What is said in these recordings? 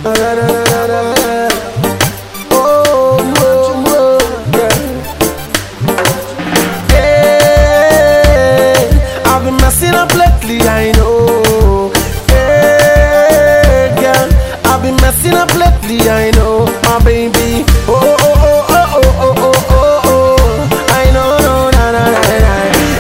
Oh, no, yeah. Hey, I've been messing up lately, I know. Hey, girl, I've been messing up lately, I know. My baby, oh, oh, oh, oh, oh, oh, oh, oh, oh. I know, no, na, na, na, na.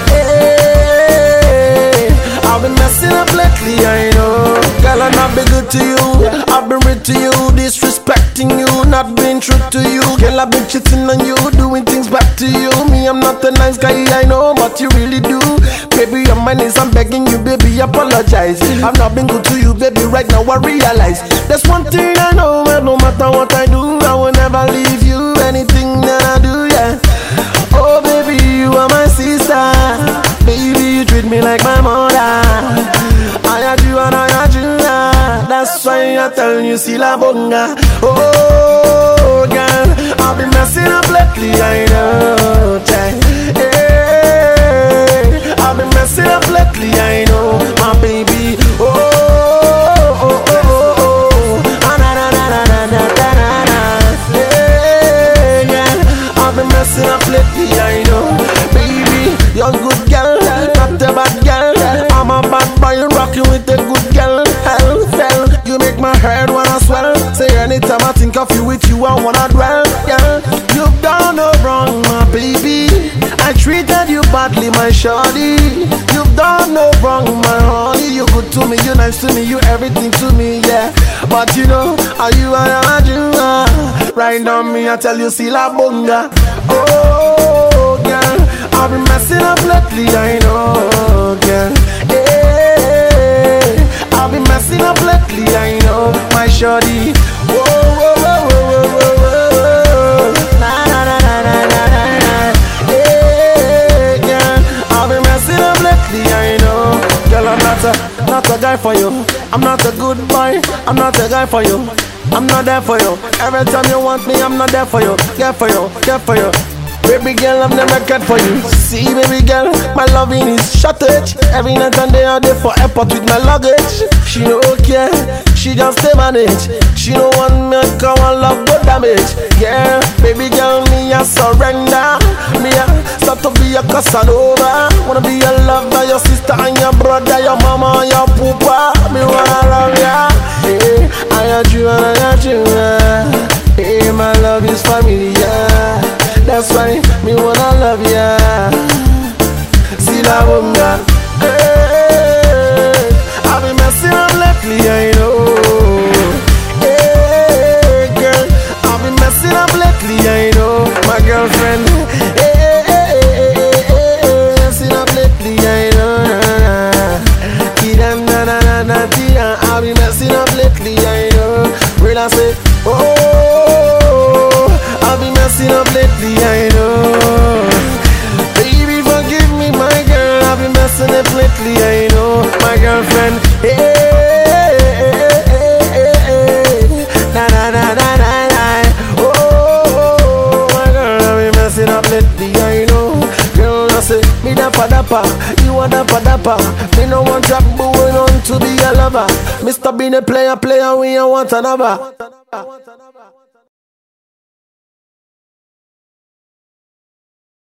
Hey, I've been messing up lately, I know. Girl, I'm not been good to you. I've been rude to you, disrespecting you, not being true to you. Girl, I've been cheating on you, doing things back to you. Me, I'm not a nice guy, I know, but you really do. Baby, on my knees, I'm begging you, baby, apologize. I've not been good to you, baby, right now I realize. There's one thing I know, man, no matter what I do, I will never leave you. Anything that I do, yeah. Oh, baby, you are my sister. Baby, you treat me like my mother. I had you and I had you, yeah. That's why I tell you, see la bonga. Oh, girl, I've been messing up lately, I know. Hey, I've been messing up lately, I know, my baby. Oh, oh, oh, oh, oh. Ah, na, na, na, na, na, na, na, na. Hey, girl, I've been messing up lately, I know, baby. You're a good girl, not a bad girl. I'm a bad boy, rocking with a good girl. Hell, you make my head wanna swell. Say anytime I think of you, with you I wanna dwell. Yeah, you've done no wrong, my baby. I treated you badly, my shawty. You've done no wrong, my honey. You good to me, you nice to me, you everything to me, yeah. But you know, are you and you right on me, I tell you, see la bonga. Oh, girl, I've been messing up lately, I know, girl. Hey, I've been messing up lately, I know, my shawty. Whoa, whoa, whoa, whoa, whoa, whoa. Na, na, na, na, na, na, na. Hey, girl, I've been messing up lately, I know. Girl, I'm not a guy for you. I'm not a good boy. I'm not a guy for you. I'm not there for you. Every time you want me, I'm not there for you. There for you, there for you. Baby girl, I've never cared for you. See, baby girl, my loving is shortage. Every night and day I there for airport with my luggage. She no care, she just stay manage. She no want me to one love go damage. Yeah, baby girl, me I surrender. Me I start to be a Casanova. Wanna be your lover, your sister and your brother, your mama and your papa. Me wanna love ya. Hey, I had you and I had you. Hey, my love is familiar. That's why me wanna love ya. See la bonga. Hey, I've been messing up lately, I know. Hey, girl, I've been messing up lately, I know. My girlfriend. Hey, hey, hey, hey, hey, messing up lately, I know. I've been messing up lately, I know. When I say, oh, I've been messing up lately, I know. Baby, forgive me, my girl. I've been messing up lately, I know. My girlfriend, hey, hey, hey, hey, hey. Na na na na na na. Oh, my girl, I've been messing up lately, I know. Girl, I say, me dappa dappa, you a dappa dappa. Me no want drop, but we on to be a lover. Mr. Bean a player, we a want another.